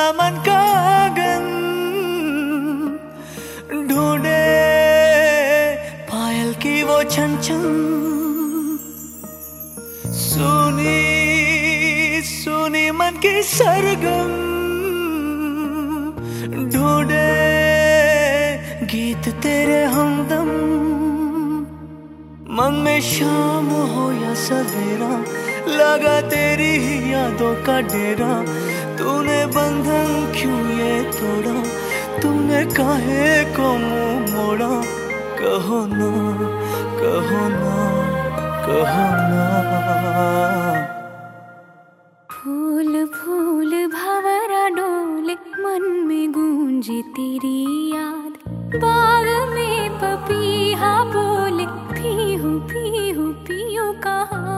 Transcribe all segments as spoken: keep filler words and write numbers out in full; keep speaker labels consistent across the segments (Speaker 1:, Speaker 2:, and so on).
Speaker 1: मन का आंगन ढूंढे पायल की वो छन छन। सुनी सुनी मन की सरगम ढूंढे गीत तेरे हमदम। मन में शाम हो या सवेरा लगा तेरी ही यादों का डेरा। तूने बंधन क्यों ये तोड़ा, तूने काहे को मुंह मोड़ा। कहो ना कहो ना कहो ना।
Speaker 2: फूल फूल भंवरा डोले मन में गूंजे तेरी याद। बाग में पपीहा बोले पीहू पीहू पियो कहाँ।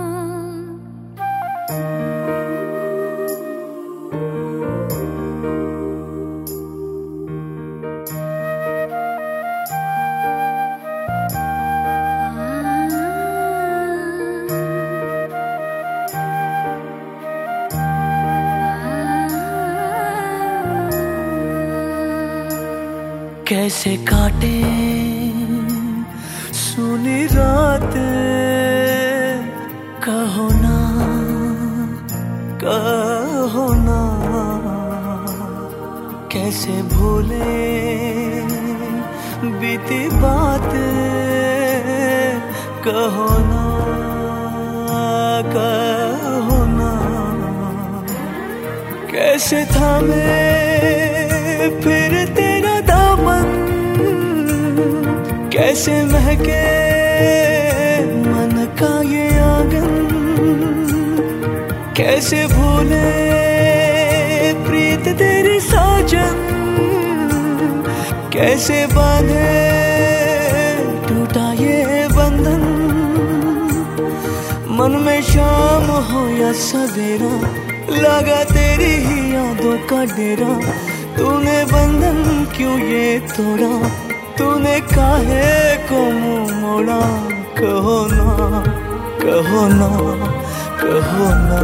Speaker 1: कैसे काटे सुनी रातें, कहो ना कहो ना। कैसे भूले बीती बातें, कहो ना कहो ना। कैसे थामे फिर तेरा दामन, कैसे महके मन का ये आंगन। कैसे भूले प्रीत तेरी साजन, कैसे बांधे टूटा ये बंधन। मन में शाम हो या सवेरा लगा तेरी ही यादों का डेरा। तूने बंधन क्यों ये तोड़ा, तूने काहे को मुंह मोड़ा। कहो ना कहो ना कहो ना।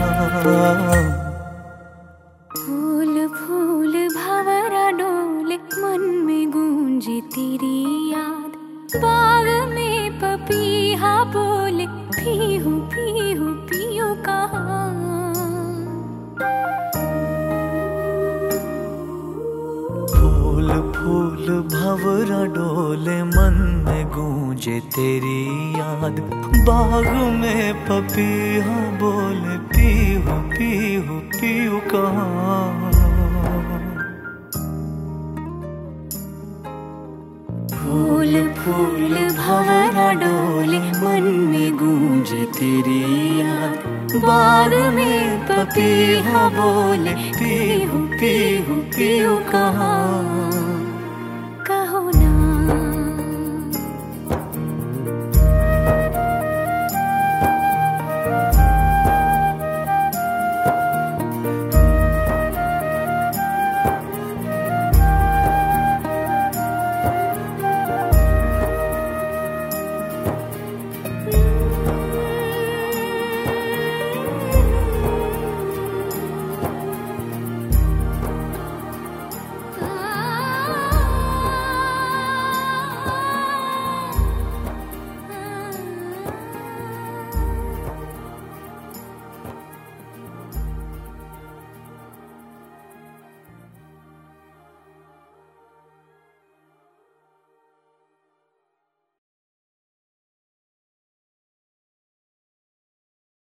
Speaker 2: फूल फूल भंवरा डोले मन में गूंजे तेरी याद। बाग में पपीहा बोले पीहू पीहू पियो कहाँ।
Speaker 1: फूल फूल भंवरा डोले मन में गूंजे तेरी याद। बाग में पपीहा बोले पीहू पीहू पीहू कहाँ।
Speaker 2: फूल फूल भंवरा डोले मन में गूंजे तेरी याद। बाग में पपीहा बोले पीहू पीहू पियो कहाँ।